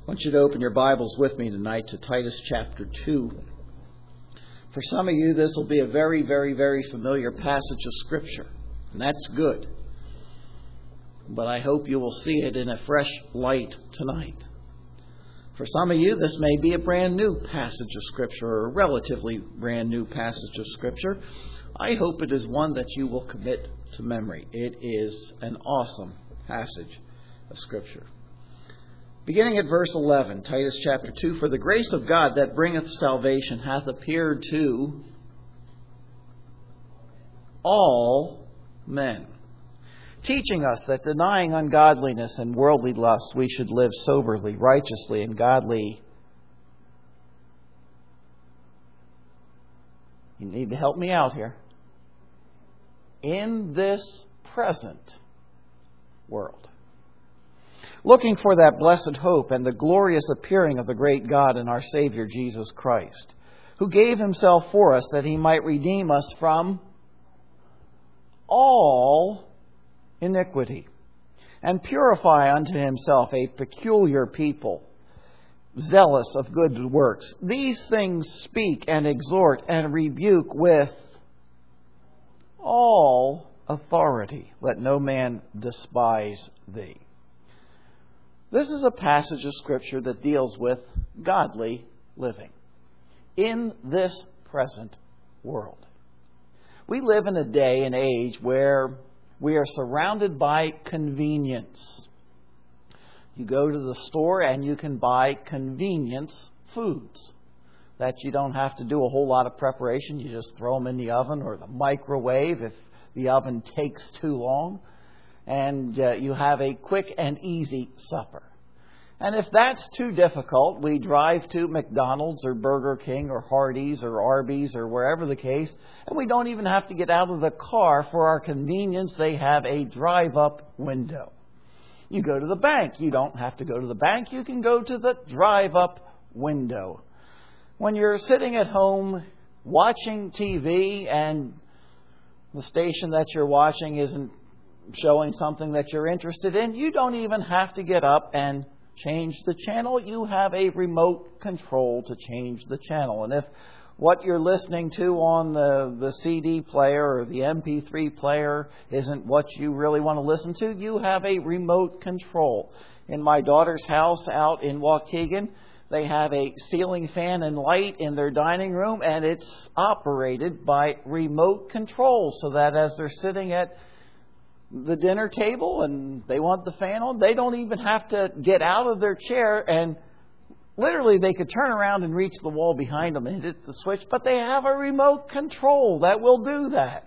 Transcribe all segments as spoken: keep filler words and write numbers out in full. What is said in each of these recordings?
I want you to open your Bibles with me tonight to Titus chapter two. For some of you, this will be a very, very, very familiar passage of Scripture, and that's good. But I hope you will see it in a fresh light tonight. For some of you, this may be a brand new passage of Scripture, or a relatively brand new passage of Scripture. I hope it is one that you will commit to memory. It is an awesome passage of Scripture. Beginning at verse eleven, Titus chapter two, For the grace of God that bringeth salvation hath appeared to all men, teaching us that denying ungodliness and worldly lusts, we should live soberly, righteously, and godly. You need to help me out here. In this present world. Looking for that blessed hope and the glorious appearing of the great God and our Savior Jesus Christ, who gave himself for us that he might redeem us from all iniquity and purify unto himself a peculiar people, zealous of good works. These things speak and exhort and rebuke with all authority. Let no man despise thee. This is a passage of Scripture that deals with godly living in this present world. We live in a day and age where we are surrounded by convenience. You go to the store and you can buy convenience foods that you don't have to do a whole lot of preparation. You just throw them in the oven or the microwave if the oven takes too long. And uh, you have a quick and easy supper. And if that's too difficult, we drive to McDonald's or Burger King or Hardee's or Arby's or wherever the case, and we don't even have to get out of the car for our convenience. They have a drive-up window. You go to the bank. You don't have to go to the bank. You can go to the drive-up window. When you're sitting at home watching T V and the station that you're watching isn't showing something that you're interested in, you don't even have to get up and change the channel. You have a remote control to change the channel. And if what you're listening to on the, the C D player or the M P three player isn't what you really want to listen to, you have a remote control. In my daughter's house out in Waukegan, they have a ceiling fan and light in their dining room, and it's operated by remote control so that as they're sitting at the dinner table and they want the fan on, they don't even have to get out of their chair, and literally they could turn around and reach the wall behind them and hit the switch, but they have a remote control that will do that.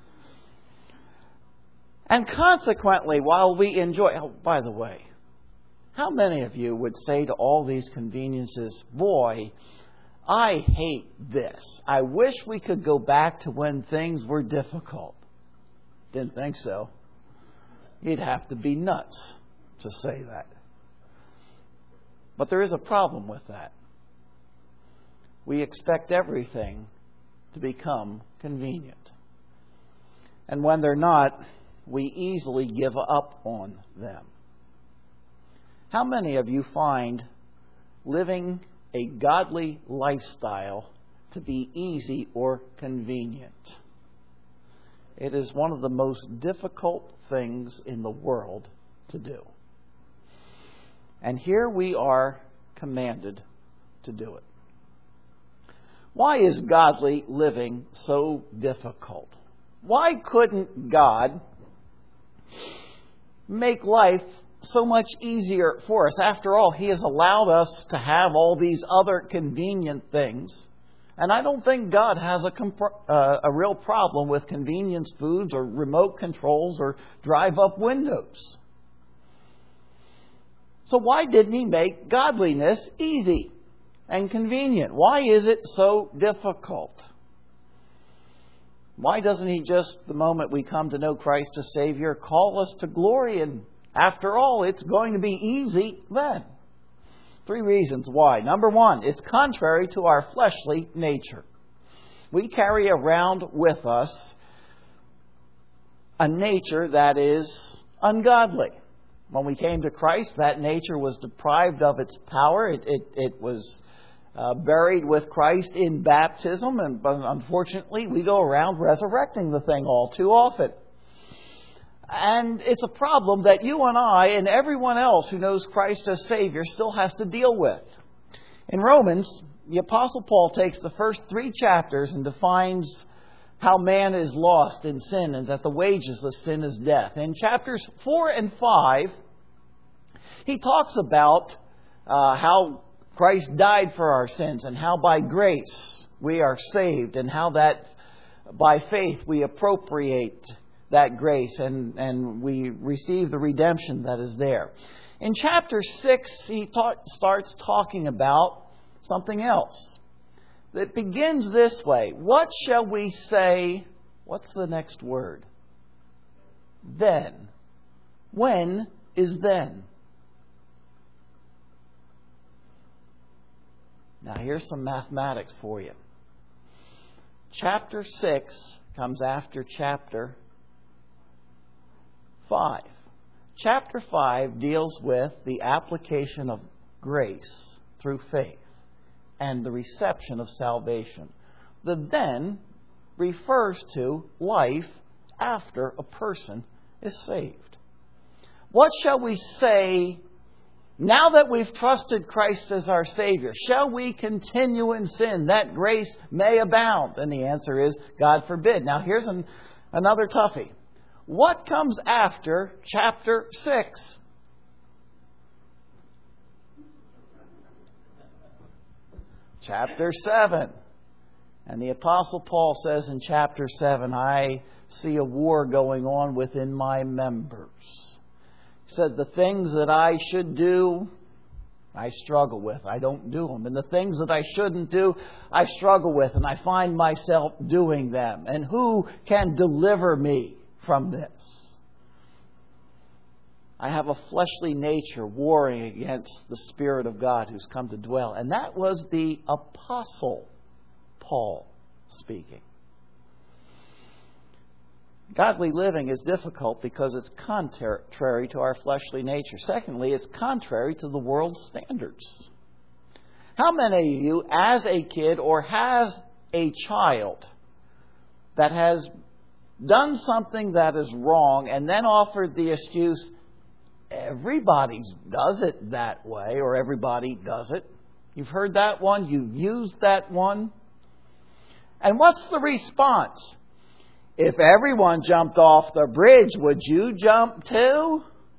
And consequently, while we enjoy... Oh, by the way, how many of you would say to all these conveniences, boy, I hate this. I wish we could go back to when things were difficult. Didn't think so. You'd have to be nuts to say that. But there is a problem with that. We expect everything to become convenient. And when they're not, we easily give up on them. How many of you find living a godly lifestyle to be easy or convenient? It is one of the most difficult things in the world to do. And here we are commanded to do it. Why is godly living so difficult? Why couldn't God make life so much easier for us? After all, He has allowed us to have all these other convenient things. And I don't think God has a, comp- uh, a real problem with convenience foods or remote controls or drive-up windows. So why didn't He make godliness easy and convenient? Why is it so difficult? Why doesn't He just, the moment we come to know Christ as Savior, call us to glory? And after all, it's going to be easy then. Three reasons why. Number one, it's contrary to our fleshly nature. We carry around with us a nature that is ungodly. When we came to Christ, that nature was deprived of its power. It, it, it was uh, buried with Christ in baptism, and but unfortunately, we go around resurrecting the thing all too often. And it's a problem that you and I and everyone else who knows Christ as Savior still has to deal with. In Romans, the Apostle Paul takes the first three chapters and defines how man is lost in sin and that the wages of sin is death. In chapters four and five, he talks about uh, how Christ died for our sins and how by grace we are saved and how that by faith we appropriate that grace and, and we receive the redemption that is there. In chapter six, he ta- starts talking about something else. It begins this way. What shall we say? What's the next word? Then. When is then? Now here's some mathematics for you. Chapter six comes after chapter five. Chapter five deals with the application of grace through faith and the reception of salvation. The then refers to life after a person is saved. What shall we say now that we've trusted Christ as our Savior? Shall we continue in sin that grace may abound? And the answer is, God forbid. Now here's an, another toughie. What comes after chapter six? Chapter seven. And the Apostle Paul says in chapter seven, I see a war going on within my members. He said, the things that I should do, I struggle with. I don't do them. And the things that I shouldn't do, I struggle with. And I find myself doing them. And who can deliver me from this? I have a fleshly nature warring against the Spirit of God who's come to dwell. And that was the Apostle Paul speaking. Godly living is difficult because it's contrary to our fleshly nature. Secondly, it's contrary to the world's standards. How many of you, as a kid or has a child that has done something that is wrong and then offered the excuse, everybody does it that way, or everybody does it? You've heard that one? You've used that one? And what's the response? If everyone jumped off the bridge, would you jump too?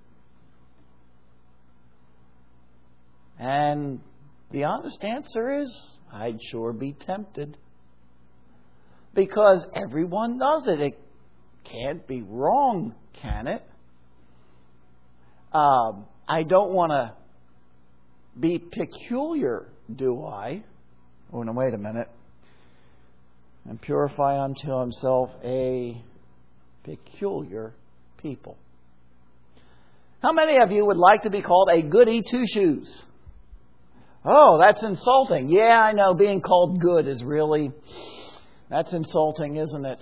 And the honest answer is, I'd sure be tempted. Because everyone does it. It can't be wrong, can it? Um, I don't want to be peculiar, do I? Oh, no, wait a minute. And purify unto himself a peculiar people. How many of you would like to be called a goody two-shoes? Oh, that's insulting. Yeah, I know. Being called good is really, that's insulting, isn't it?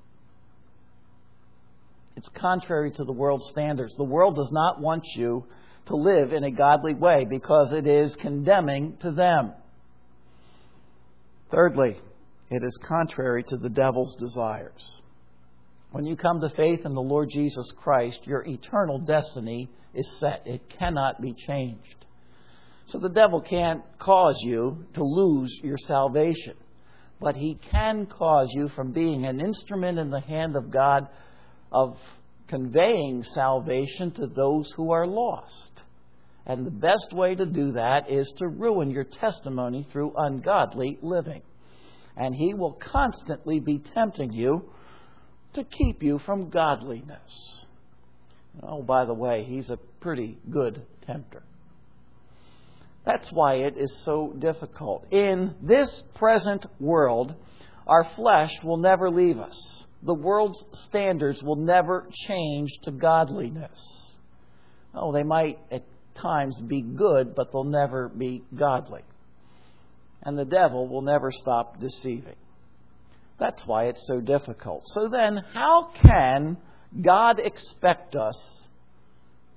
It's contrary to the world's standards. The world does not want you to live in a godly way because it is condemning to them. Thirdly, it is contrary to the devil's desires. When you come to faith in the Lord Jesus Christ, your eternal destiny is set. It cannot be changed. So the devil can't cause you to lose your salvation. But he can cause you from being an instrument in the hand of God of conveying salvation to those who are lost. And the best way to do that is to ruin your testimony through ungodly living. And he will constantly be tempting you to keep you from godliness. Oh, by the way, he's a pretty good tempter. That's why it is so difficult. In this present world, our flesh will never leave us. The world's standards will never change to godliness. Oh, they might at times be good, but they'll never be godly. And the devil will never stop deceiving. That's why it's so difficult. So then, how can God expect us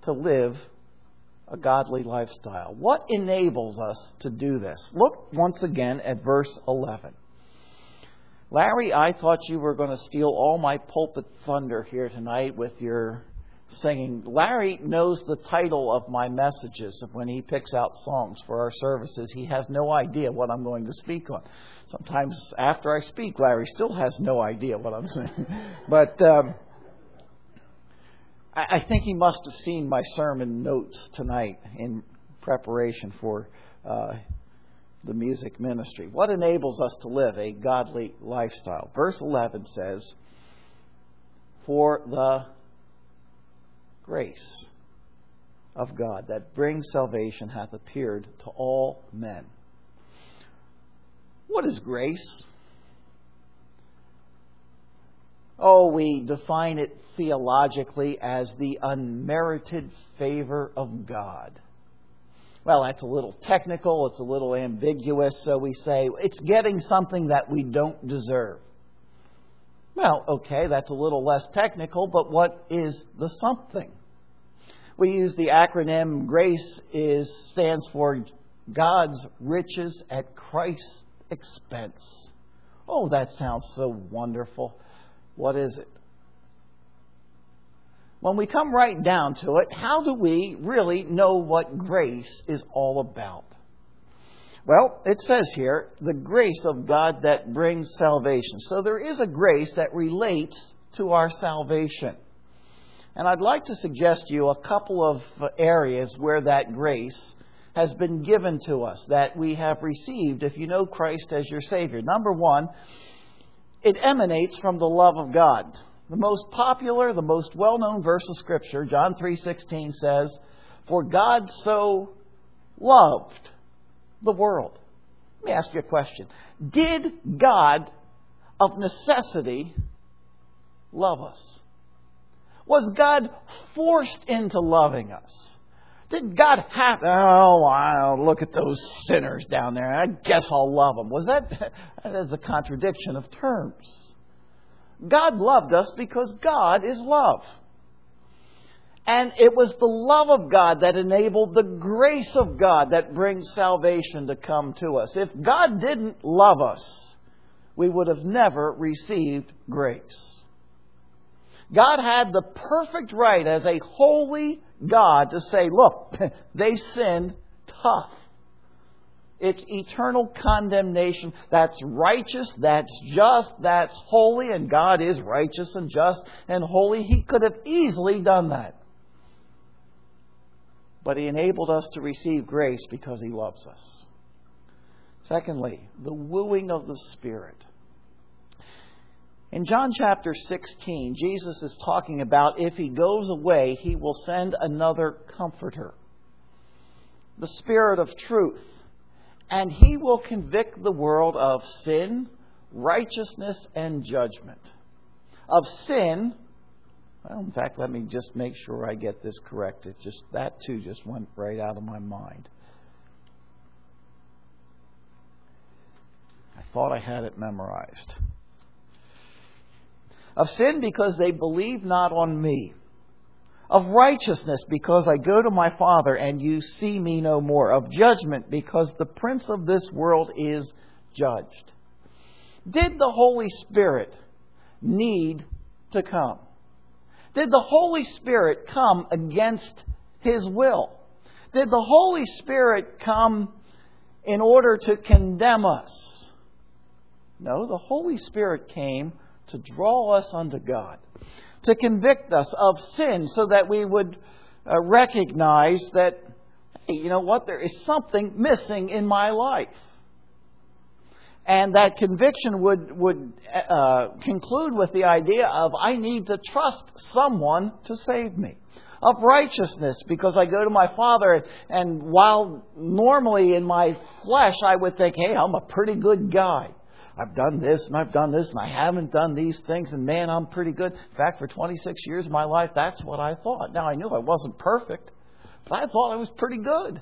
to live a godly lifestyle? What enables us to do this? Look once again at verse eleven. Larry, I thought you were going to steal all my pulpit thunder here tonight with your singing. Larry knows the title of my messages. When he picks out songs for our services, he has no idea what I'm going to speak on. Sometimes after I speak, Larry still has no idea what I'm saying. But um, I, I think he must have seen my sermon notes tonight in preparation for uh, the music ministry. What enables us to live a godly lifestyle? Verse eleven says, "For the grace of God that brings salvation hath appeared to all men." What is grace? Oh, we define it theologically as the unmerited favor of God. Well, that's a little technical, it's a little ambiguous, so we say it's getting something that we don't deserve. Well, okay, that's a little less technical, but what is the something? We use the acronym GRACE is stands for God's riches at Christ's expense. Oh, that sounds so wonderful. What is it? When we come right down to it, how do we really know what grace is all about? Well, it says here, the grace of God that brings salvation. So there is a grace that relates to our salvation. And I'd like to suggest to you a couple of areas where that grace has been given to us, that we have received if you know Christ as your Savior. Number one, it emanates from the love of God. The most popular, the most well-known verse of Scripture, John three sixteen says, "For God so loved the world." Let me ask you a question. Did God of necessity love us? Was God forced into loving us? Did God have, oh, wow, look at those sinners down there, I guess I'll love them. Was that, that is a contradiction of terms. God loved us because God is love. And it was the love of God that enabled the grace of God that brings salvation to come to us. If God didn't love us, we would have never received grace. God had the perfect right as a holy God to say, look, they sinned, tough. It's eternal condemnation. That's righteous, that's just, that's holy, and God is righteous and just and holy. He could have easily done that. But He enabled us to receive grace because He loves us. Secondly, the wooing of the Spirit. In John chapter sixteen, Jesus is talking about if He goes away, He will send another comforter, the Spirit of truth. And He will convict the world of sin, righteousness, and judgment. Of sin, well, in fact, let me just make sure I get this correct. It just that too just went right out of my mind. I thought I had it memorized. Of sin, because they believe not on me. Of righteousness, because I go to my Father and you see me no more. Of judgment, because the prince of this world is judged. Did the Holy Spirit need to come? Did the Holy Spirit come against His will? Did the Holy Spirit come in order to condemn us? No, the Holy Spirit came to draw us unto God, to convict us of sin so that we would uh, recognize that, hey, you know what, there is something missing in my life. And that conviction would, would uh, conclude with the idea of I need to trust someone to save me. Of righteousness, because I go to my Father, and, and while normally in my flesh I would think, hey, I'm a pretty good guy. I've done this and I've done this and I haven't done these things, and man, I'm pretty good. In fact, for twenty-six years of my life, that's what I thought. Now, I knew I wasn't perfect, but I thought I was pretty good.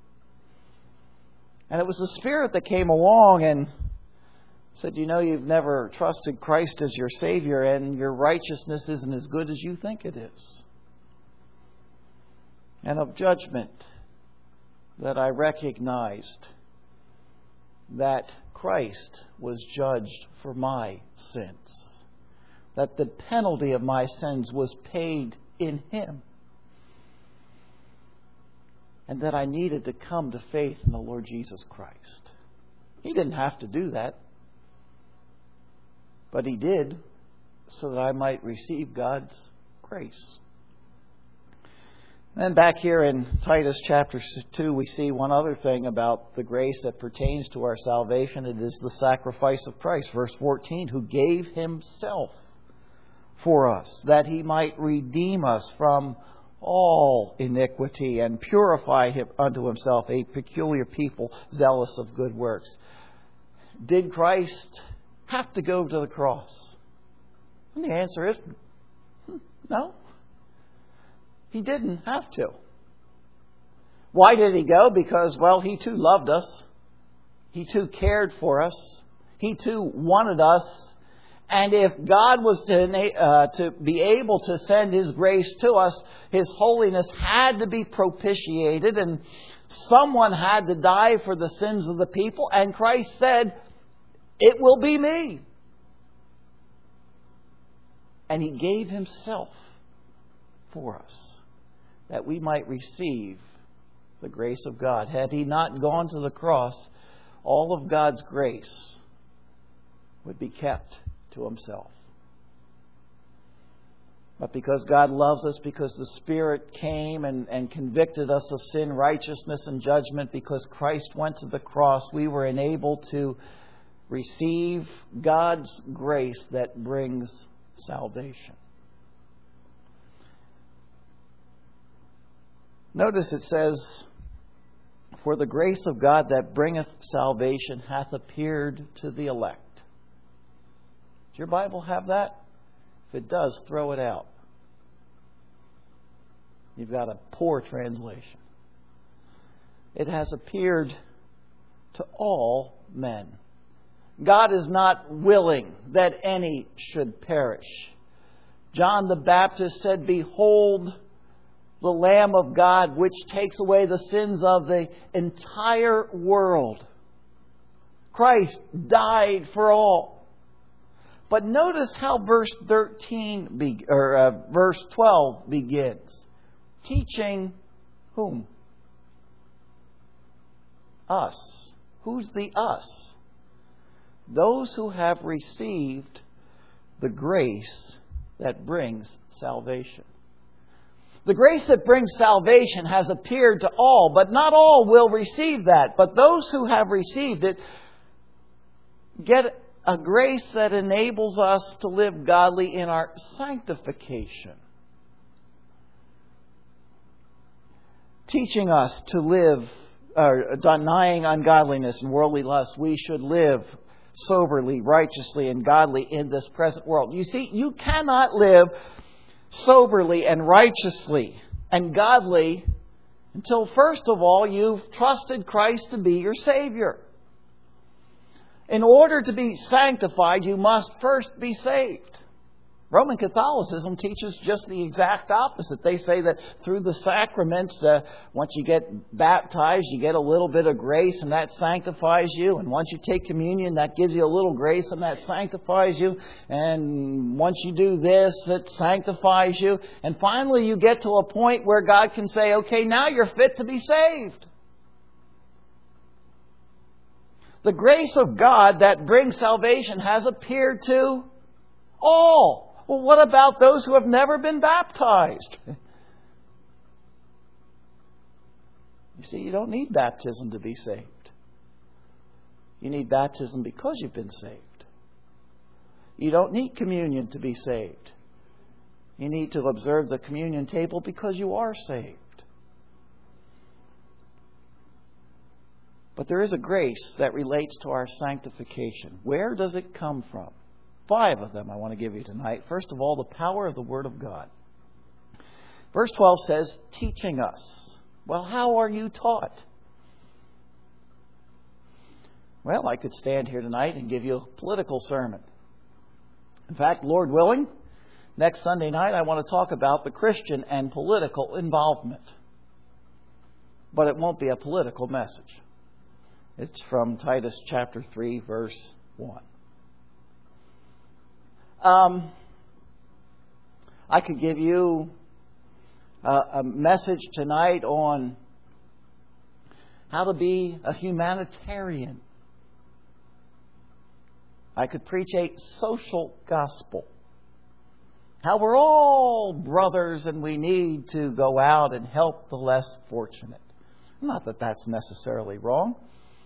And it was the Spirit that came along and said, you know, you've never trusted Christ as your Savior, and your righteousness isn't as good as you think it is. and of judgment, that I recognized that Christ was judged for my sins, that the penalty of my sins was paid in Him, and that I needed to come to faith in the Lord Jesus Christ. He didn't have to do that, but He did so that I might receive God's grace. Then back here in Titus chapter two, we see one other thing about the grace that pertains to our salvation. It is the sacrifice of Christ. Verse fourteen, who gave Himself for us, that He might redeem us from all iniquity and purify him unto Himself a peculiar people, zealous of good works. Did Christ have to go to the cross? And the answer is no. He didn't have to. Why did He go? Because, well, He too loved us. He too cared for us. He too wanted us. And if God was to, uh, to be able to send His grace to us, His holiness had to be propitiated, and someone had to die for the sins of the people. And Christ said, "It will be me." And He gave Himself for us, that we might receive the grace of God. Had He not gone to the cross, all of God's grace would be kept to Himself. But because God loves us, because the Spirit came and, and convicted us of sin, righteousness, and judgment, because Christ went to the cross, we were enabled to receive God's grace that brings salvation. Notice it says, "For the grace of God that bringeth salvation hath appeared to the elect." Does your Bible have that? If it does, throw it out. You've got a poor translation. It has appeared to all men. God is not willing that any should perish. John the Baptist said, "Behold, the Lamb of God, which takes away the sins of the entire world." Christ died for all. But notice how verse thirteen be, or uh, verse twelve begins. Teaching whom? Us. Who's the us? Those who have received the grace that brings salvation. The grace that brings salvation has appeared to all, but not all will receive that. But those who have received it get a grace that enables us to live godly in our sanctification. Teaching us to live, or denying ungodliness and worldly lust, we should live soberly, righteously, and godly in this present world. You see, you cannot live soberly and righteously and godly until, first of all, you've trusted Christ to be your Savior. In order to be sanctified, you must first be saved. Roman Catholicism teaches just the exact opposite. They say that through the sacraments, uh, once you get baptized, you get a little bit of grace and that sanctifies you. And once you take communion, that gives you a little grace and that sanctifies you. And once you do this, it sanctifies you. And finally, you get to a point where God can say, "Okay, now you're fit to be saved." The grace of God that brings salvation has appeared to all. Well, what about those who have never been baptized? You see, you don't need baptism to be saved. You need baptism because you've been saved. You don't need communion to be saved. You need to observe the communion table because you are saved. But there is a grace that relates to our sanctification. Where does it come from? Five of them I want to give you tonight. First of all, the power of the Word of God. Verse twelve says, teaching us. Well, how are you taught? Well, I could stand here tonight and give you a political sermon. In fact, Lord willing, next Sunday night I want to talk about the Christian and political involvement. but it won't be a political message. It's from Titus chapter three, verse one. Um, I could give you a, a message tonight on how to be a humanitarian. I could preach a social gospel. How we're all brothers and we need to go out and help the less fortunate. Not that that's necessarily wrong.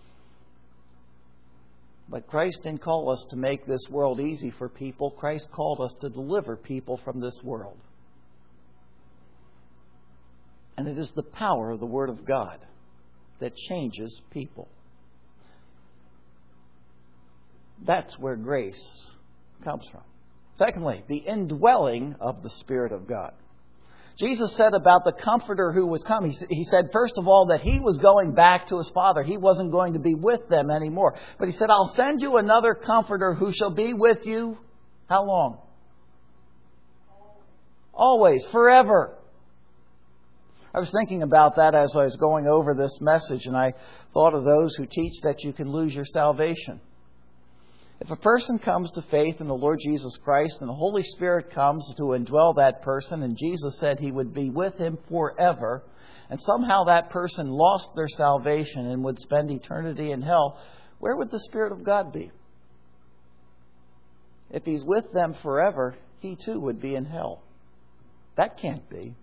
But Christ didn't call us to make this world easy for people. Christ called us to deliver people from this world. And it is the power of the Word of God that changes people. That's where grace comes from. Secondly, the indwelling of the Spirit of God. Jesus said about the Comforter who was coming, he said, first of all, that He was going back to His Father. He wasn't going to be with them anymore. But He said, I'll send you another Comforter who shall be with you. How long? Always, forever. I was thinking about that as I was going over this message, and I thought of those who teach that you can lose your salvation. If a person comes to faith in the Lord Jesus Christ and the Holy Spirit comes to indwell that person, and Jesus said He would be with him forever, and somehow that person lost their salvation and would spend eternity in hell, where would the Spirit of God be? If He's with them forever, He too would be in hell. That can't be.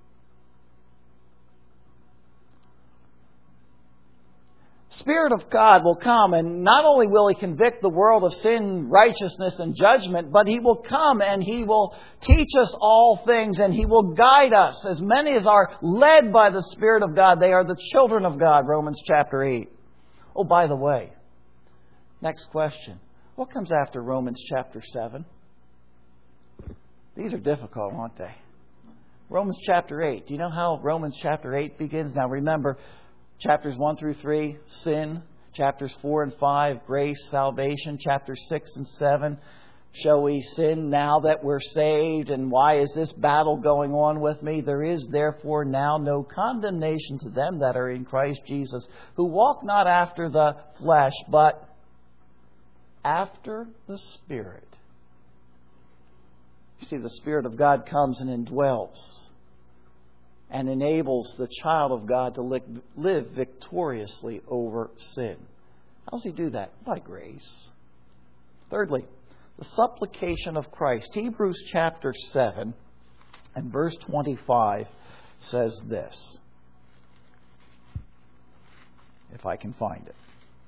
Spirit of God will come, and not only will He convict the world of sin, righteousness, and judgment, but He will come and He will teach us all things, and He will guide us. As many as are led by the Spirit of God, they are the children of God, Romans chapter eight. Oh, by the way, next question. What comes after Romans chapter seven? These are difficult, aren't they? Romans chapter eight. Do you know how Romans chapter eight begins? Now remember, chapters one through three, sin. Chapters four and five, grace, salvation. Chapters six and seven, shall we sin now that we're saved? And why is this battle going on with me? There is therefore now no condemnation to them that are in Christ Jesus, who walk not after the flesh, but after the Spirit. You see, the Spirit of God comes and indwells and enables the child of God to live victoriously over sin. How does He do that? By grace. Thirdly, the supplication of Christ. Hebrews chapter seven and verse twenty-five says this. If I can find it.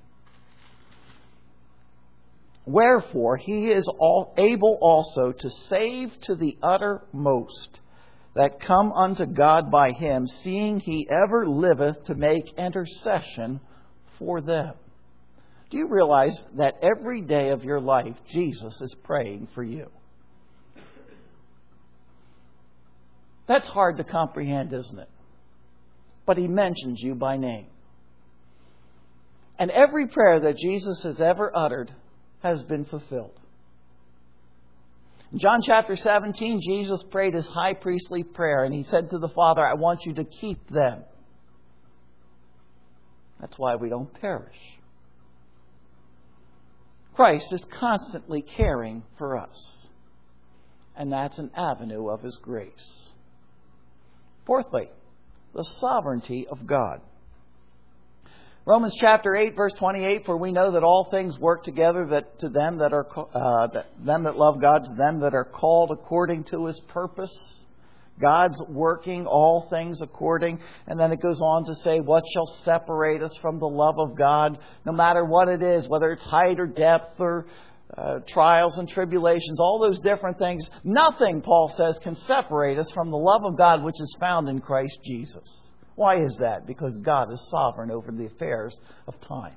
Wherefore He is all able also to save to the uttermost that come unto God by Him, seeing He ever liveth to make intercession for them. Do you realize that every day of your life, Jesus is praying for you? That's hard to comprehend, isn't it? But He mentions you by name. And every prayer that Jesus has ever uttered has been fulfilled. In John chapter seventeen, Jesus prayed His high priestly prayer, and He said to the Father, I want you to keep them. That's why we don't perish. Christ is constantly caring for us, and that's an avenue of His grace. Fourthly, the sovereignty of God. Romans chapter eight, verse twenty-eight, for we know that all things work together that to them that are uh, that, them that love God, to them that are called according to His purpose. God's working all things according. And then it goes on to say, what shall separate us from the love of God? No matter what it is, whether it's height or depth or uh, trials and tribulations, all those different things. Nothing, Paul says, can separate us from the love of God which is found in Christ Jesus. Why is that? Because God is sovereign over the affairs of time.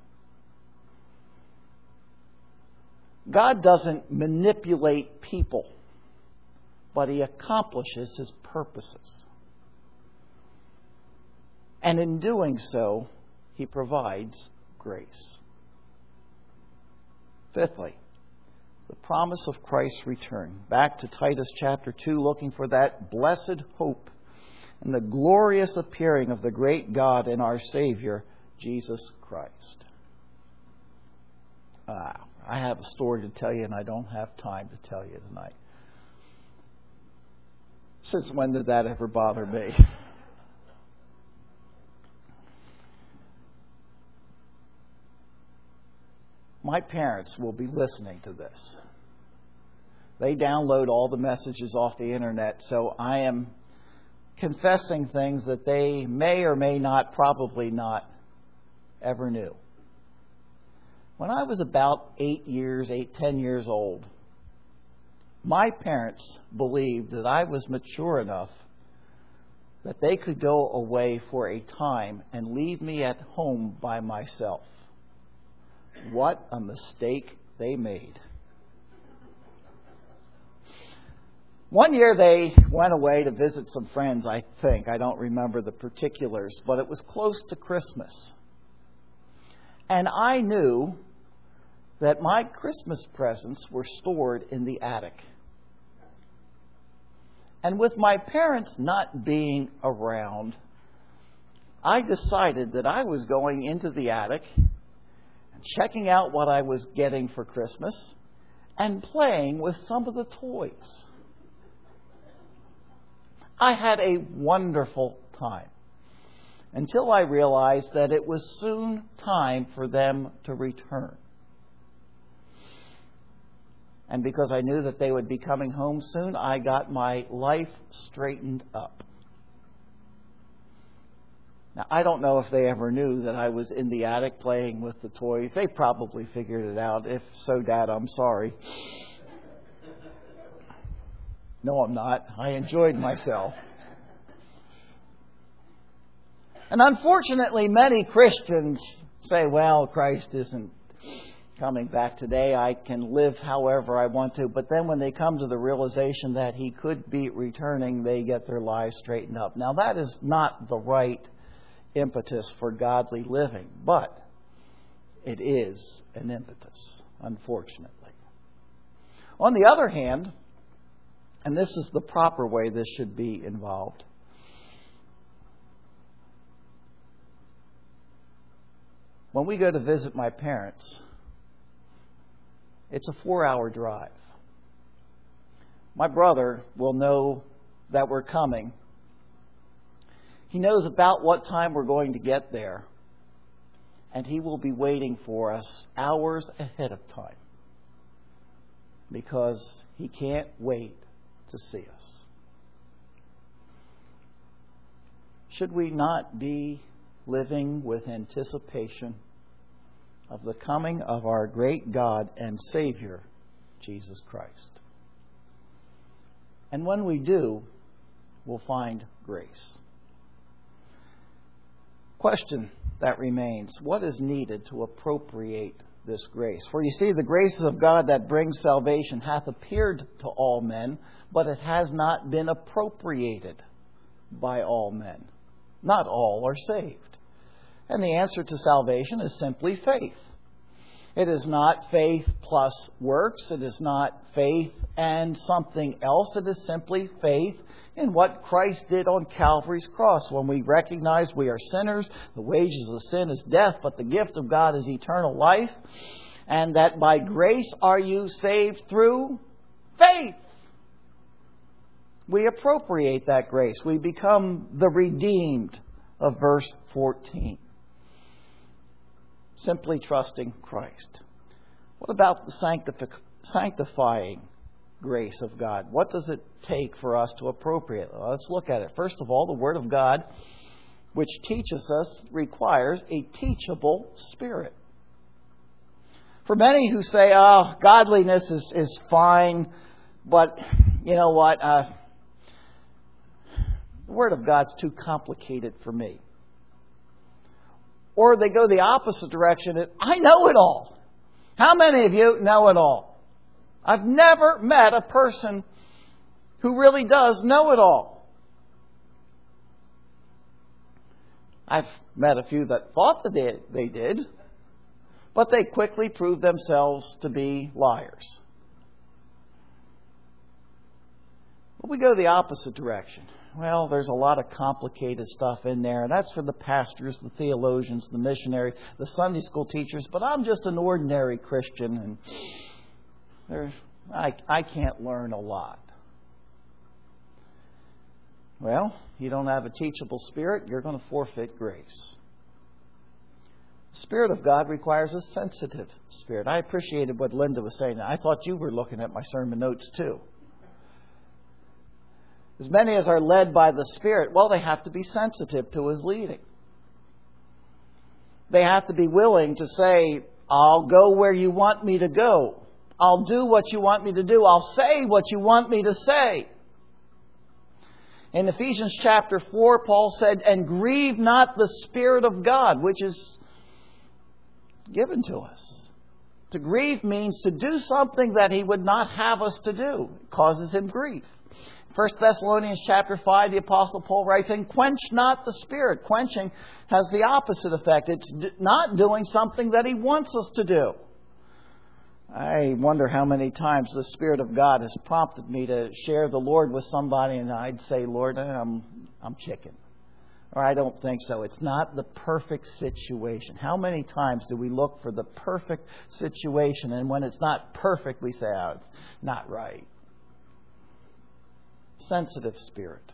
God doesn't manipulate people, but He accomplishes His purposes. And in doing so, He provides grace. Fifthly, the promise of Christ's return. Back to Titus chapter two, looking for that blessed hope. and the glorious appearing of the great God and our Savior, Jesus Christ. Ah, I have a story to tell you, and I don't have time to tell you tonight. Since when did that ever bother me? My parents will be listening to this. They download all the messages off the internet, so I am confessing things that they may or may not, probably not, ever knew. When I was about eight years, eight, ten years old, my parents believed that I was mature enough that they could go away for a time and leave me at home by myself. What a mistake they made. One year they went away to visit some friends, I think. I don't remember the particulars, but it was close to Christmas. And I knew that my Christmas presents were stored in the attic. And with my parents not being around, I decided that I was going into the attic and checking out what I was getting for Christmas and playing with some of the toys. I had a wonderful time until I realized that it was soon time for them to return. And because I knew that they would be coming home soon, I got my life straightened up. Now, I don't know if they ever knew that I was in the attic playing with the toys. They probably figured it out. If so, Dad, I'm sorry. No, I'm not. I enjoyed myself. And unfortunately, many Christians say, well, Christ isn't coming back today. I can live however I want to. But then when they come to the realization that He could be returning, they get their lives straightened up. Now, that is not the right impetus for godly living, but it is an impetus, unfortunately. On the other hand, and this is the proper way this should be involved, when we go to visit my parents, it's a four-hour drive. My brother will know that we're coming. He knows about what time we're going to get there, and he will be waiting for us hours ahead of time because he can't wait to see us. Should we not be living with anticipation of the coming of our great God and Savior, Jesus Christ? And when we do, we'll find grace. Question that remains: what is needed to appropriate this grace? For you see, the grace of God that brings salvation hath appeared to all men, but it has not been appropriated by all men. Not all are saved. And the answer to salvation is simply faith. It is not faith plus works. It is not faith and something else. It is simply faith in what Christ did on Calvary's cross. When we recognize we are sinners, the wages of sin is death, but the gift of God is eternal life. And that by grace are you saved through faith. We appropriate that grace. We become the redeemed of verse fourteen. Simply trusting Christ. What about the sanctific- sanctifying grace of God? What does it take for us to appropriate? Well, let's look at it. First of all, the Word of God, which teaches us, requires a teachable spirit. For many who say, oh, godliness is, is fine, but you know what? Uh, the Word of God's too complicated for me. Or they go the opposite direction. I know it all. How many of you know it all? I've never met a person who really does know it all. I've met a few that thought that they, they did, but they quickly proved themselves to be liars. But we go the opposite direction. Well, there's a lot of complicated stuff in there, and that's for the pastors, the theologians, the missionaries, the Sunday school teachers, but I'm just an ordinary Christian, and there's, I, I can't learn a lot. Well, you don't have a teachable spirit, you're going to forfeit grace. The Spirit of God requires a sensitive spirit. I appreciated what Linda was saying. I thought you were looking at my sermon notes too. As many as are led by the Spirit, well, they have to be sensitive to His leading. They have to be willing to say, I'll go where you want me to go. I'll do what you want me to do. I'll say what you want me to say. In Ephesians chapter four, Paul said, and grieve not the Spirit of God, which is given to us. To grieve means to do something that He would not have us to do. It causes Him grief. First Thessalonians chapter five, the Apostle Paul writes, and quench not the Spirit. Quenching has the opposite effect. It's not doing something that He wants us to do. I wonder how many times the Spirit of God has prompted me to share the Lord with somebody, and I'd say, Lord, I'm, I'm chicken. Or I don't think so. It's not the perfect situation. How many times do we look for the perfect situation, and when it's not perfect, we say, oh, it's not right. Sensitive spirit.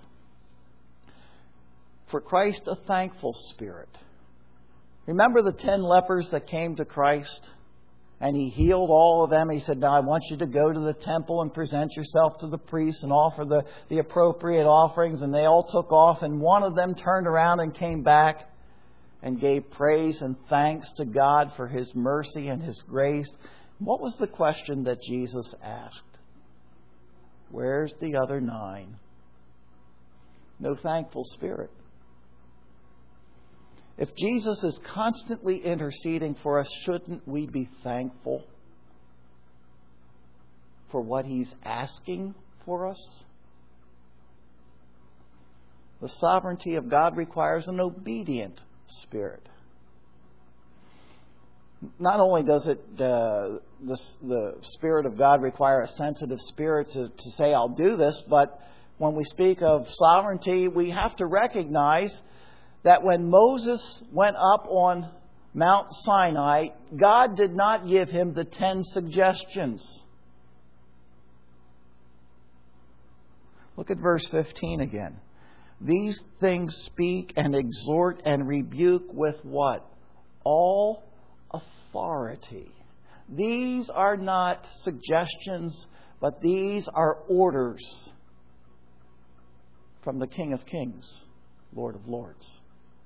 For Christ, a thankful spirit. Remember the ten lepers that came to Christ? And He healed all of them. He said, now I want you to go to the temple and present yourself to the priests and offer the, the appropriate offerings. And they all took off. And one of them turned around and came back and gave praise and thanks to God for His mercy and His grace. What was the question that Jesus asked? Where's the other nine? No thankful spirit. If Jesus is constantly interceding for us, shouldn't we be thankful for what He's asking for us? The sovereignty of God requires an obedient spirit. Not only does it uh, the, the Spirit of God require a sensitive spirit to, to say, I'll do this, but when we speak of sovereignty, we have to recognize that when Moses went up on Mount Sinai, God did not give him the ten suggestions. Look at verse fifteen again. These things speak and exhort and rebuke with what? All authority. These are not suggestions, but these are orders from the King of Kings, Lord of Lords.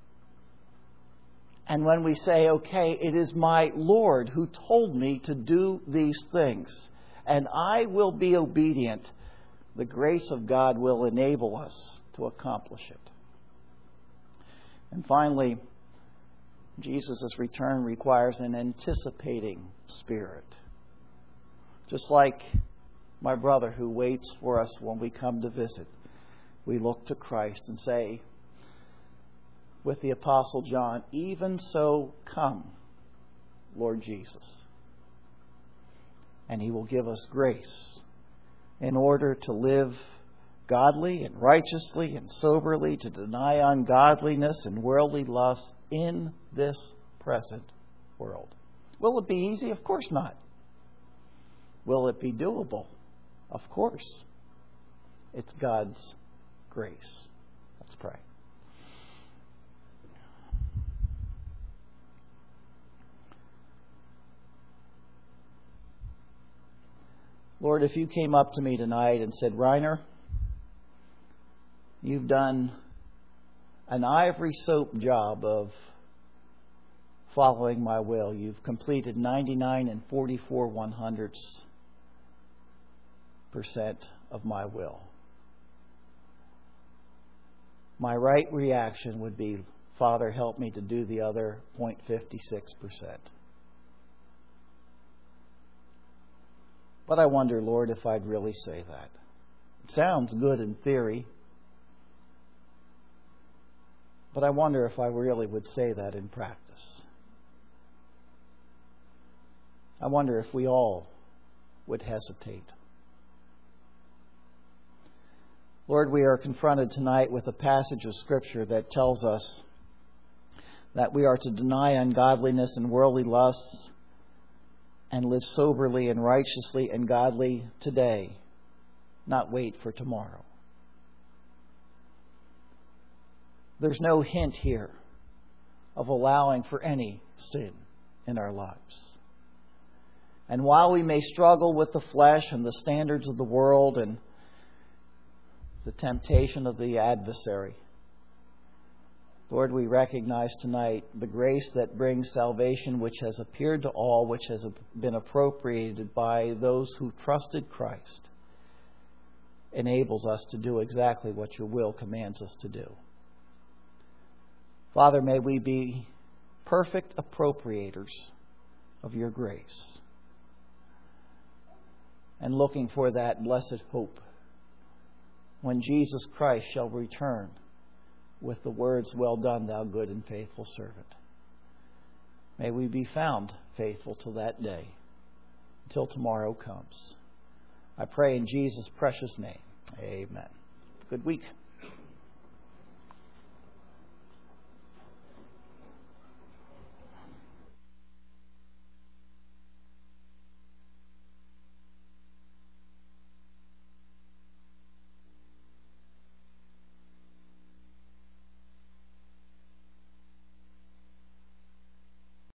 And when we say, okay, it is my Lord who told me to do these things, and I will be obedient, the grace of God will enable us to accomplish it. And finally, Jesus' return requires an anticipating spirit. Just like my brother who waits for us when we come to visit, we look to Christ and say, with the Apostle John, even so come, Lord Jesus. And He will give us grace in order to live godly and righteously and soberly, to deny ungodliness and worldly lust in this present world. Will it be easy? Of course not. Will it be doable? Of course. It's God's grace. Let's pray. Lord, if you came up to me tonight and said, Reiner, you've done an ivory soap job of following my will. You've completed ninety-nine and forty-four one hundredths percent of my will. My right reaction would be, Father, help me to do the other zero point five six percent. But I wonder, Lord, if I'd really say that. It sounds good in theory. But I wonder if I really would say that in practice. I wonder if we all would hesitate. Lord, we are confronted tonight with a passage of Scripture that tells us that we are to deny ungodliness and worldly lusts and live soberly and righteously and godly today, not wait for tomorrow. There's no hint here of allowing for any sin in our lives. And while we may struggle with the flesh and the standards of the world and the temptation of the adversary, Lord, we recognize tonight the grace that brings salvation, which has appeared to all, which has been appropriated by those who trusted Christ, enables us to do exactly what your will commands us to do. Father, may we be perfect appropriators of your grace and looking for that blessed hope when Jesus Christ shall return with the words, "Well done, thou good and faithful servant." May we be found faithful till that day, until tomorrow comes. I pray in Jesus' precious name. Amen. Good week.